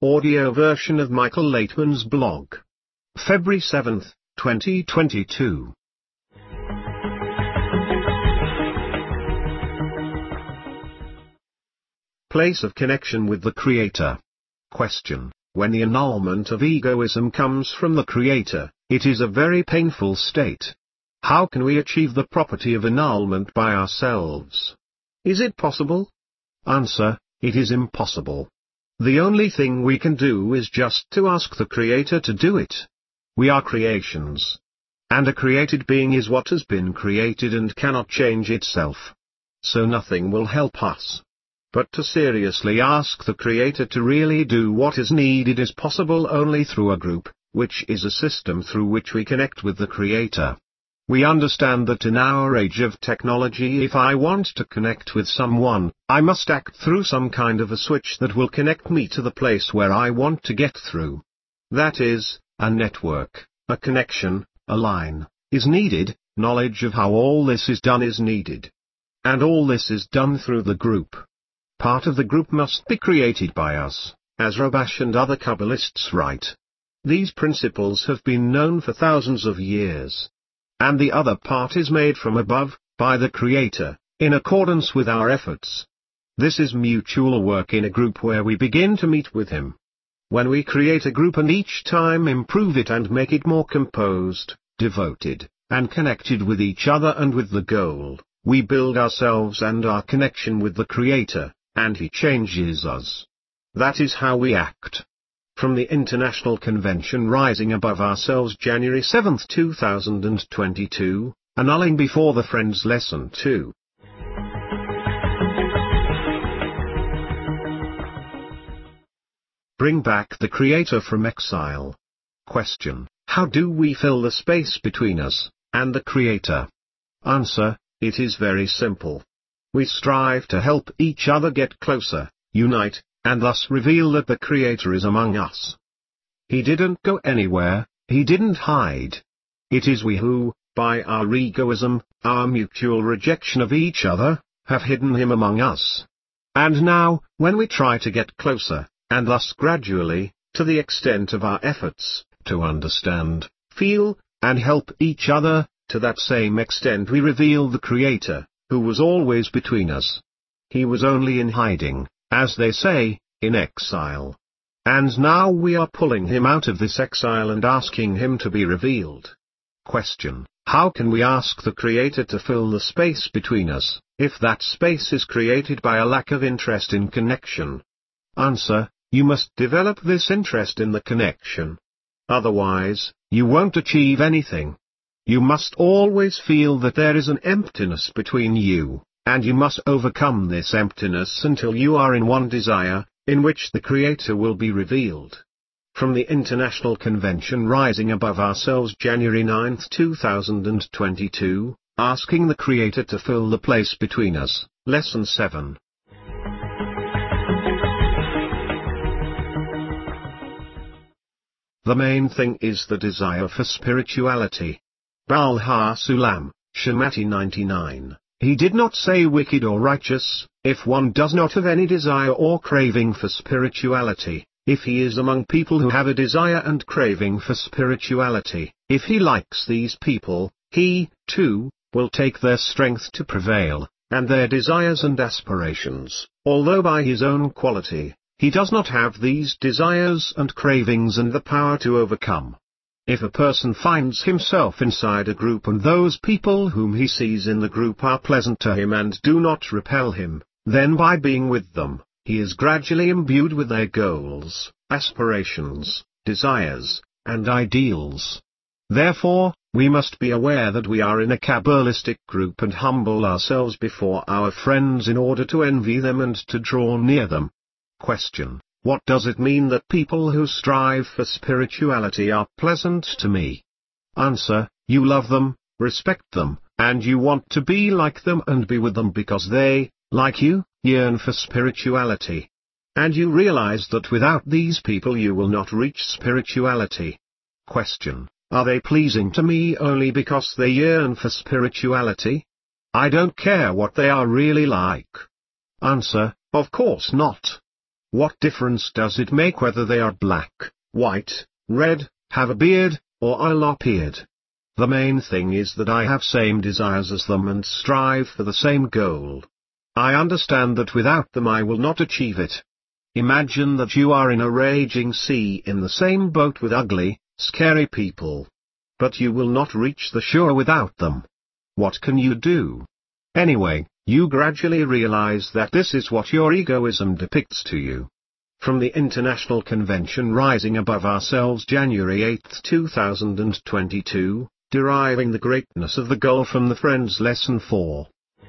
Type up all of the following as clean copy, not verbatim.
audio version of Michael Laitman's blog. February 7, 2022. Place of connection with the Creator. Question: when the annulment of egoism comes from the Creator, it is a very painful state. How can we achieve the property of annulment by ourselves? Is it possible? Answer: it is impossible. The only thing we can do is just to ask the Creator to do it. We are creations. And a created being is what has been created and cannot change itself. So nothing will help us. But to seriously ask the Creator to really do what is needed is possible only through a group, which is a system through which we connect with the Creator. We understand that in our age of technology, if I want to connect with someone, I must act through some kind of a switch that will connect me to the place where I want to get through. That is, a network, a connection, a line, is needed. Knowledge of how all this is done is needed. And all this is done through the group. Part of the group must be created by us, as Rabash and other Kabbalists write. These principles have been known for thousands of years. And the other part is made from above, by the Creator, in accordance with our efforts. This is mutual work in a group where we begin to meet with Him. When we create a group and each time improve it and make it more composed, devoted, and connected with each other and with the goal, we build ourselves and our connection with the Creator, and He changes us. That is how we act. From the International Convention Rising Above Ourselves, January 7, 2022, Annulling Before the Friends Lesson 2. Bring back the Creator from exile. Question: how do we fill the space between us and the Creator? Answer: it is very simple. We strive to help each other get closer, unite, and thus reveal that the Creator is among us. He didn't go anywhere, He didn't hide. It is we who, by our egoism, our mutual rejection of each other, have hidden Him among us. And now, when we try to get closer, and thus gradually, to the extent of our efforts, to understand, feel, and help each other, to that same extent we reveal the Creator, who was always between us. He was only in hiding, as they say, in exile. And now we are pulling Him out of this exile and asking Him to be revealed. Question: how can we ask the Creator to fill the space between us, if that space is created by a lack of interest in connection? Answer: you must develop this interest in the connection. Otherwise, you won't achieve anything. You must always feel that there is an emptiness between you, and you must overcome this emptiness until you are in one desire, in which the Creator will be revealed. From the International Convention Rising Above Ourselves, January 9, 2022, Asking the Creator to Fill the Place Between Us, Lesson 7. The main thing is the desire for spirituality. Baal HaSulam, Shemati 99. He did not say wicked or righteous. If one does not have any desire or craving for spirituality, if he is among people who have a desire and craving for spirituality, if he likes these people, he, too, will take their strength to prevail, and their desires and aspirations, although by his own quality, he does not have these desires and cravings and the power to overcome. If a person finds himself inside a group and those people whom he sees in the group are pleasant to him and do not repel him, then by being with them, he is gradually imbued with their goals, aspirations, desires, and ideals. Therefore, we must be aware that we are in a Kabbalistic group and humble ourselves before our friends in order to envy them and to draw near them. Question: what does it mean that people who strive for spirituality are pleasant to me? Answer: you love them, respect them, and you want to be like them and be with them because they, like you, yearn for spirituality. And you realize that without these people you will not reach spirituality. Question: are they pleasing to me only because they yearn for spirituality? I don't care what they are really like. Answer: of course not. What difference does it make whether they are black, white, red, have a beard, or are lop-eared? The main thing is that I have same desires as them and strive for the same goal. I understand that without them I will not achieve it. Imagine that you are in a raging sea in the same boat with ugly, scary people. But you will not reach the shore without them. What can you do? Anyway, you gradually realize that this is what your egoism depicts to you. From the International Convention Rising Above Ourselves, January 8, 2022, deriving the greatness of the goal from the Friends Lesson 4.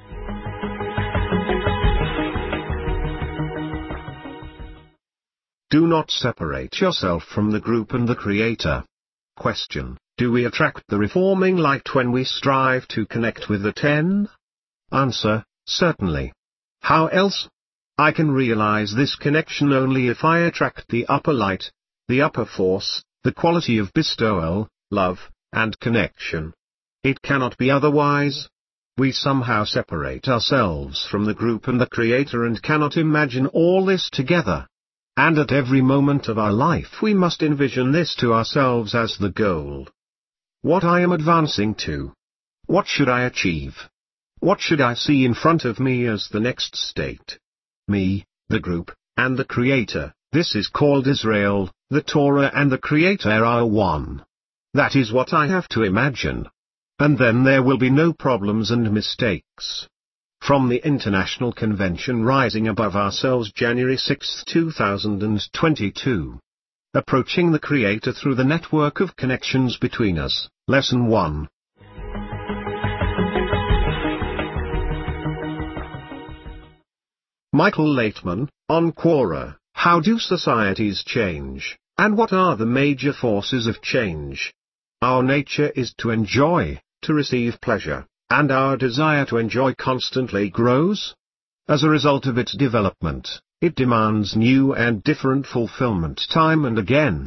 Do not separate yourself from the group and the Creator. Question: do we attract the reforming light when we strive to connect with the Ten? Answer: certainly. How else? I can realize this connection only if I attract the upper light, the upper force, the quality of bestowal, love, and connection. It cannot be otherwise. We somehow separate ourselves from the group and the Creator and cannot imagine all this together. And at every moment of our life we must envision this to ourselves as the goal. What I am advancing to. What should I achieve? What should I see in front of me as the next state? Me, the group, and the Creator. This is called Israel. The Torah and the Creator are one. That is what I have to imagine. And then there will be no problems and mistakes. From the International Convention Rising Above Ourselves, January 6, 2022. Approaching the Creator through the network of connections between us, Lesson 1. Michael Laitman, on Quora: how do societies change, and what are the major forces of change? Our nature is to enjoy, to receive pleasure, and our desire to enjoy constantly grows. As a result of its development, it demands new and different fulfillment time and again.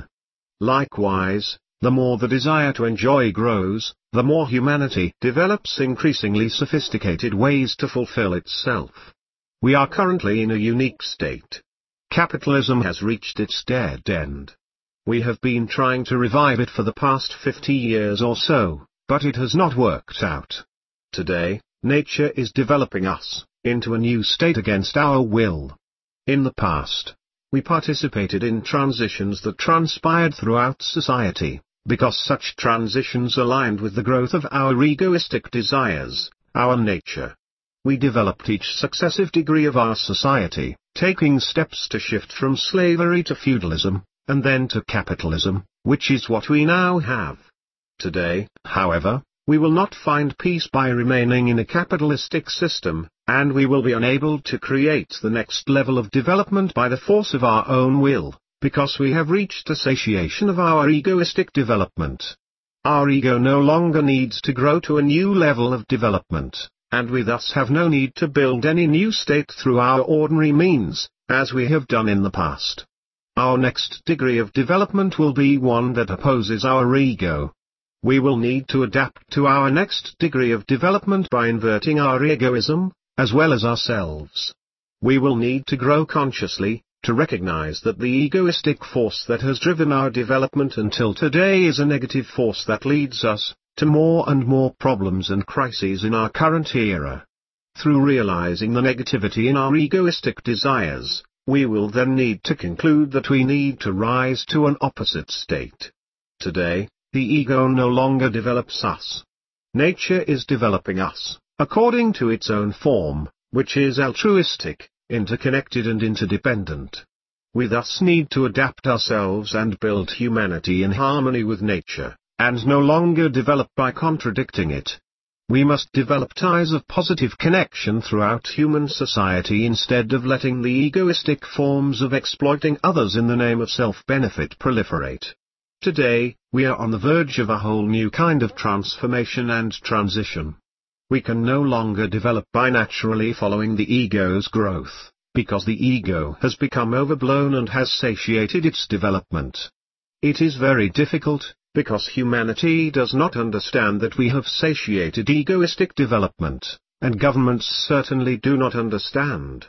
Likewise, the more the desire to enjoy grows, the more humanity develops increasingly sophisticated ways to fulfill itself. We are currently in a unique state. Capitalism has reached its dead end. We have been trying to revive it for the past 50 years or so, but it has not worked out. Today, nature is developing us into a new state against our will. In the past, we participated in transitions that transpired throughout society, because such transitions aligned with the growth of our egoistic desires, our nature. We developed each successive degree of our society, taking steps to shift from slavery to feudalism, and then to capitalism, which is what we now have. Today, however, we will not find peace by remaining in a capitalistic system, and we will be unable to create the next level of development by the force of our own will, because we have reached a satiation of our egoistic development. Our ego no longer needs to grow to a new level of development, and we thus have no need to build any new state through our ordinary means, as we have done in the past. Our next degree of development will be one that opposes our ego. We will need to adapt to our next degree of development by inverting our egoism, as well as ourselves. We will need to grow consciously, to recognize that the egoistic force that has driven our development until today is a negative force that leads us to more and more problems and crises in our current era. Through realizing the negativity in our egoistic desires, we will then need to conclude that we need to rise to an opposite state. Today, the ego no longer develops us. Nature is developing us, according to its own form, which is altruistic, interconnected and interdependent. We thus need to adapt ourselves and build humanity in harmony with nature, and no longer develop by contradicting it. We must develop ties of positive connection throughout human society instead of letting the egoistic forms of exploiting others in the name of self-benefit proliferate. Today, we are on the verge of a whole new kind of transformation and transition. We can no longer develop by naturally following the ego's growth, because the ego has become overblown and has satiated its development. It is very difficult, because humanity does not understand that we have satiated egoistic development, and governments certainly do not understand.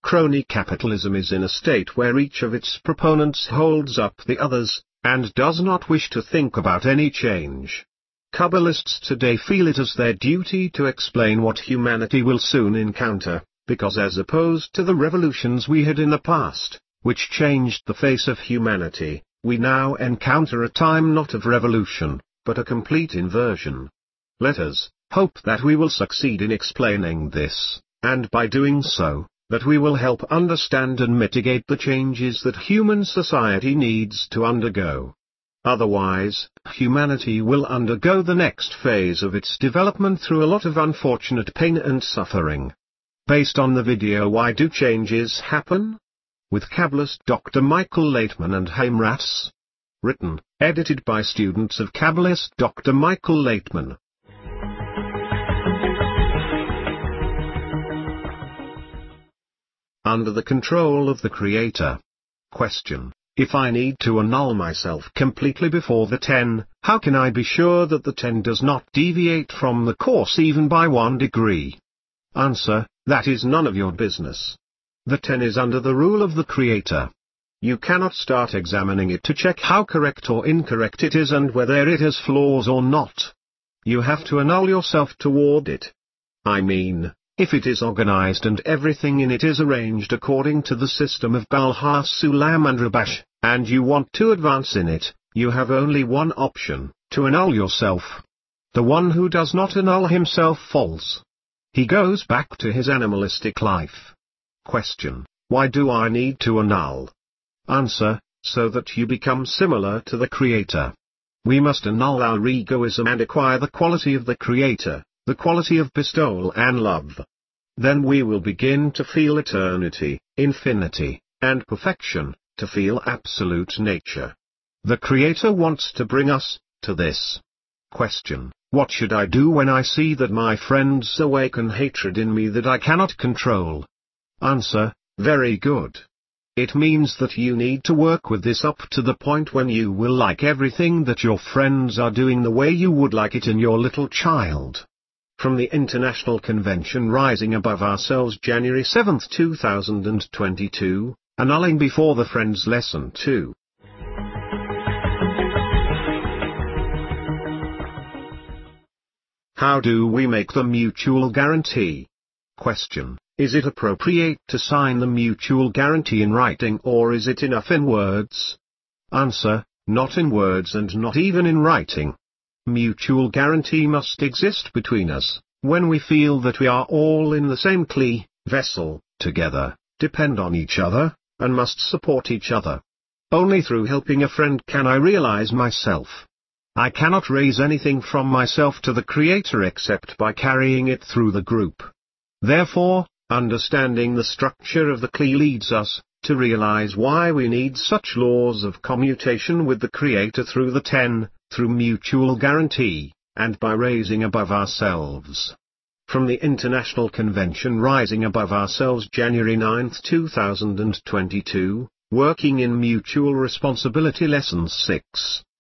Crony capitalism is in a state where each of its proponents holds up the others, and does not wish to think about any change. Kabbalists today feel it as their duty to explain what humanity will soon encounter, because as opposed to the revolutions we had in the past, which changed the face of humanity, we now encounter a time not of revolution, but a complete inversion. Let us hope that we will succeed in explaining this, and by doing so, that we will help understand and mitigate the changes that human society needs to undergo. Otherwise, humanity will undergo the next phase of its development through a lot of unfortunate pain and suffering. Based on the video Why Do Changes Happen? With Kabbalist Dr. Michael Laitman and Haim Ratz. Written, edited by students of Kabbalist Dr. Michael Laitman. Under the control of the Creator. Question. If I need to annul myself completely before the 10, how can I be sure that the 10 does not deviate from the course even by 1 degree? Answer. That is none of your business. The 10 is under the rule of the Creator. You cannot start examining it to check how correct or incorrect it is and whether it has flaws or not. You have to annul yourself toward it. I mean, if it is organized and everything in it is arranged according to the system of Baal HaSulam and Rabash, and you want to advance in it, you have only one option, to annul yourself. The one who does not annul himself falls. He goes back to his animalistic life. Question. Why do I need to annul? Answer. So that you become similar to the Creator. We must annul our egoism and acquire the quality of the Creator, the quality of bestowal and love. Then we will begin to feel eternity, infinity, and perfection, to feel absolute nature. The Creator wants to bring us to this. Question. What should I do when I see that my friends awaken hatred in me that I cannot control? Answer. Very good. It means that you need to work with this up to the point when you will like everything that your friends are doing the way you would like it in your little child. From the International Convention Rising Above Ourselves, January 7, 2022, Annulling Before the Friends Lesson 2. How do we make the mutual guarantee? Question. Is it appropriate to sign the mutual guarantee in writing or is it enough in words? Answer. Not in words and not even in writing. Mutual guarantee must exist between us, when we feel that we are all in the same kli, vessel, together, depend on each other, and must support each other. Only through helping a friend can I realize myself. I cannot raise anything from myself to the Creator except by carrying it through the group. Therefore, understanding the structure of the kli leads us to realize why we need such laws of commutation with the Creator through the 10, through mutual guarantee, and by raising above ourselves. From the International Convention Rising Above Ourselves, January 9, 2022, Working in Mutual Responsibility Lesson 6.